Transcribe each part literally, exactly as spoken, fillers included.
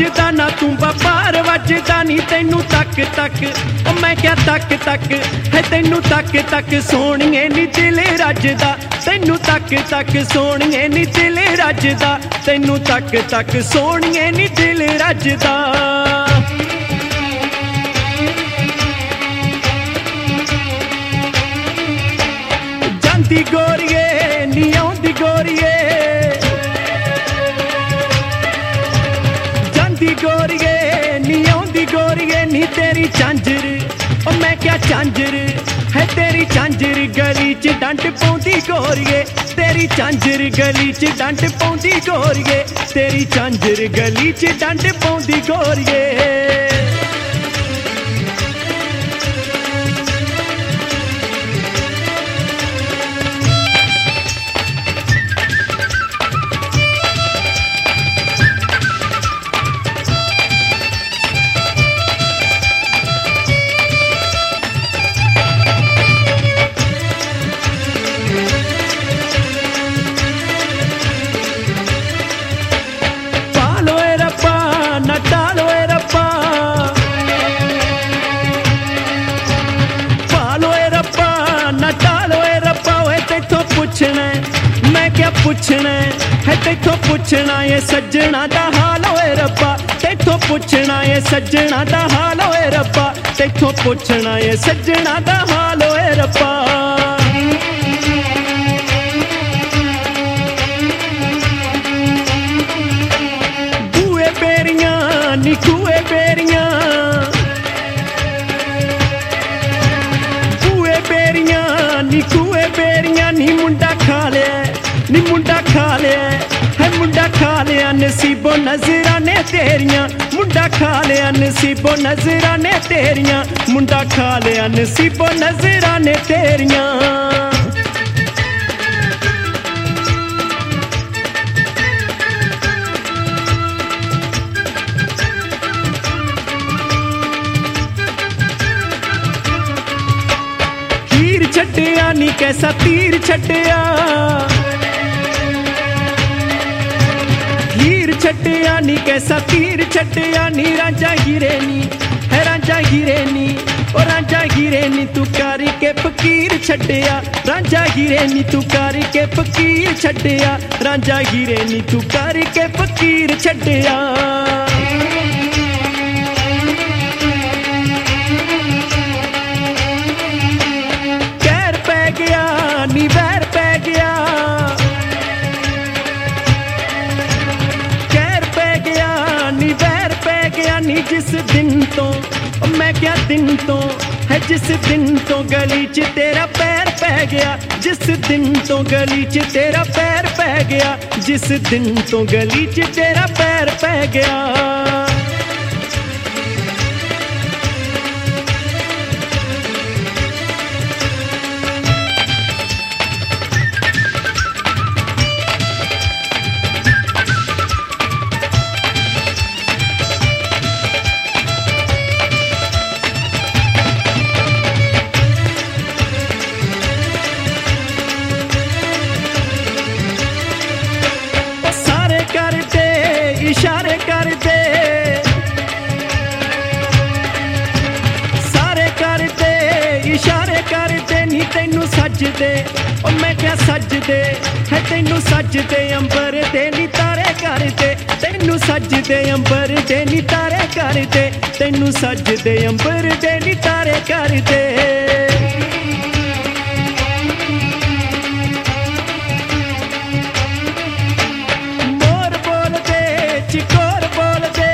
ਵੱਜਦਾ ਨਾ ਤੂੰ ਵਪਾਰ ਵੱਜਦਾ ਨੀ ਤੈਨੂੰ ਤੱਕ ਤੱਕ ਉਹ ਮੈਂ ਕਿਹਾ ਤੱਕ ਤੱਕ ਹੈ ਤੈਨੂੰ ਤੱਕ ਤੱਕ ਸੋਹਣੀਏ ਨੀ ਦਿਲ ਰੱਜਦਾ ਤੈਨੂੰ ਤੱਕ ਤੱਕ ਸੋਹਣੀਏ ਨੀ ਦਿਲ ਰੱਜਦਾ ਤੈਨੂੰ ਤੱਕ ਤੱਕ ਸੋਹਣੀਏ ਨੀ ਦਿਲ ਰੱਜਦਾ ਜਾਂਦੀ ਗੋਰੀਏ ਨੀ ਆਉਂਦੀ ਗੋਰੀਏ ਜਾਂਦੀ ਗੋਰੀਏ ਨੀ ਆਉਂਦੀ ਗੋਰੀਏ ਨੀ ਤੇਰੀ ਝਾਂਜਰ ਉਹ ਮੈਂ ਕਿਹਾ ਝਾਂਜਰ ਹੈ ਤੇਰੀ ਝਾਂਜਰ ਗਲੀ ਚ ਡੰਡ ਪਾਉਂਦੀ ਗੋਰੀਏ ਤੇਰੀ ਝਾਂਜਰ ਗਲੀ ਚ ਡੰਡ ਪਾਉਂਦੀ ਗੋਰੀਏ ਤੇਰੀ ਝਾਂਜਰ ਗਲੀ ਚ ਡੰਡ ਪਾਉਂਦੀ ਗੋਰੀਏ मैं क्या पुछना है तेथों पुछना ये सज्जना दा हाल होए रब्बा तेथों पुछना ये सज्जना दा हाल होए रब्बा तेथों पुछना ये सज्जना दा हाल होए रब्बा बूए बेरियां नी खूए बेरियां बूए बेरियां नी खूए बेरियां नी मुंडा खा लिया नी मुंडा खा लिया है मुंडा खा लिया नसीबो नजराने तेरियां मुंडा खा लिया नसीबो नजराने तेरियां मुंडा खा लिया नसीबो नजराने तेरियां हीर छड्डिया नी कैसा तीर छड्डिया हीर छड्डिया नी कैसा तीर छड्डिया नी रांझा हीरे नी है रांझा हीरे नी ओ रांझा हीरे नी तू कारी के फकीर छड्डिया रांझा हीरे नी तू कारी के फकीर छड्डिया रांझा हीरे नी तू कारी के फकीर छड्डिया कैर पै गया नी वैर पै गया नी जिस दिन तो मैं क्या दिन तो है जिस दिन तो गली च तेरा पैर पै गया जिस दिन तो गली च तेरा पैर पै गया जिस दिन तो गली च तेरा पैर पै गया इशारे कर दे सारे कर दे इशारे कर दे नी तैनू सज दे ओ मैं क्या सज दे है तैनू सज दे अंबर दे नी तारे कर दे तैनू सज दे अंबर दे नी तारे कर दे तैनू सज दे अंबर दे नी तारे कर दे चिकोर बोल दे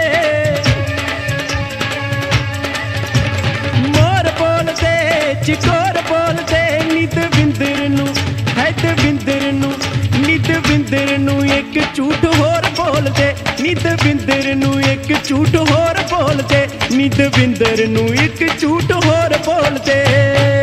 मोर बोल दे चिकोर बोल दे नित विंदर नू है विंदर नू नित विंदर नू एक झूठ होर बोल दे नित विंदर नू एक झूठ होर बोल दे नित विंदर नू एक झूठ होर बोल दे